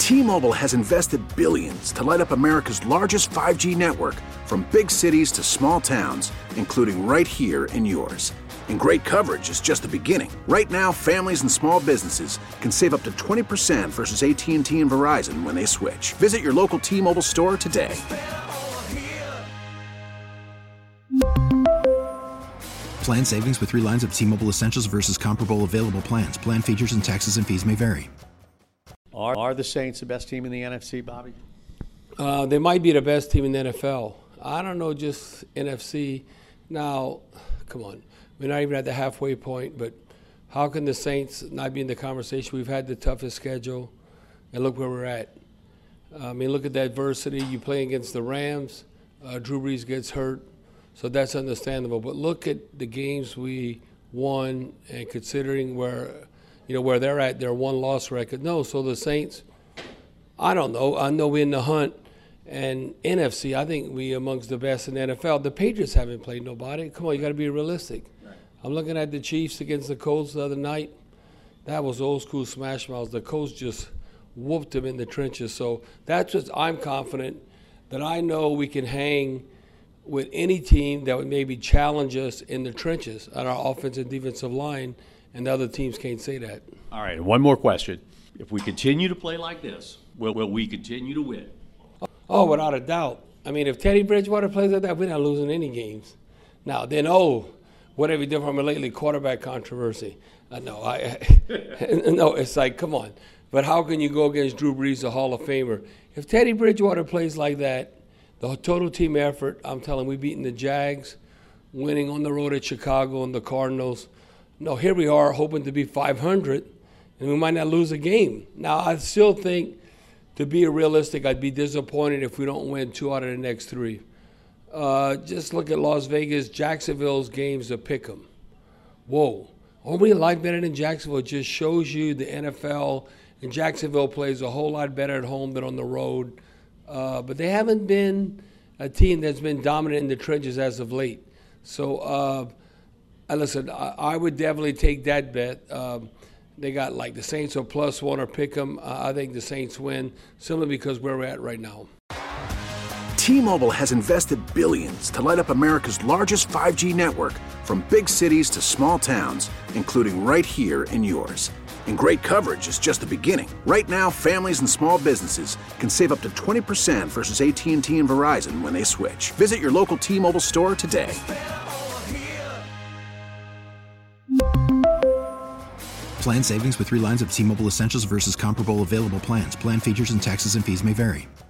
T-Mobile has invested billions to light up America's largest 5G network, from big cities to small towns, including right here in yours. And great coverage is just the beginning. Right now, families and small businesses can save up to 20% versus AT&T and Verizon when they switch. Visit your local T-Mobile store today. Plan savings with 3 lines of T-Mobile Essentials versus comparable available plans. Plan features and taxes and fees may vary. Are the Saints the best team in the NFC, Bobby? They might be the best team in the NFL. I don't know, just NFC. Now, come on. We're not even at the halfway point, but how can the Saints not be in the conversation? We've had the toughest schedule, and look where we're at. I mean, look at the adversity. You play against the Rams. Drew Brees gets hurt, so that's understandable. But look at the games we won, and considering where they're at, their one-loss record. No, so the Saints, I don't know. I know we're in the hunt. And NFC, I think we amongst the best in the NFL. The Patriots haven't played nobody. Come on, you got to be realistic. Right. I'm looking at the Chiefs against the Colts the other night. That was old school smash mouths. The Colts just whooped them in the trenches. So that's what I'm confident that I know we can hang with any team that would maybe challenge us in the trenches at our offensive and defensive line, and the other teams can't say that. All right, one more question. If we continue to play like this, will we continue to win? Oh, without a doubt. I mean, if Teddy Bridgewater plays like that, we're not losing any games. Now, then, what have we done from a lately quarterback controversy? No, it's like, come on. But how can you go against Drew Brees, the Hall of Famer? If Teddy Bridgewater plays like that, the total team effort, I'm telling you, we've beaten the Jags, winning on the road at Chicago and the Cardinals. No, here we are hoping to be 500, and we might not lose a game. Now, I still think, to be realistic, I'd be disappointed if we don't win 2 out of the next 3. Just look at Las Vegas. Jacksonville's games to pick 'em. Whoa. Aren't we a lot better than Jacksonville? It just shows you the NFL, and Jacksonville plays a whole lot better at home than on the road. But they haven't been a team that's been dominant in the trenches as of late. So, listen, I would definitely take that bet. They got like the Saints or +1 or pick 'em. I think the Saints win, simply because where we're at right now. T-Mobile has invested billions to light up America's largest 5G network, from big cities to small towns, including right here in yours. And great coverage is just the beginning. Right now, families and small businesses can save up to 20% versus AT&T and Verizon when they switch. Visit your local T-Mobile store today. Plan savings with 3 lines of T-Mobile Essentials versus comparable available plans. Plan features and taxes and fees may vary.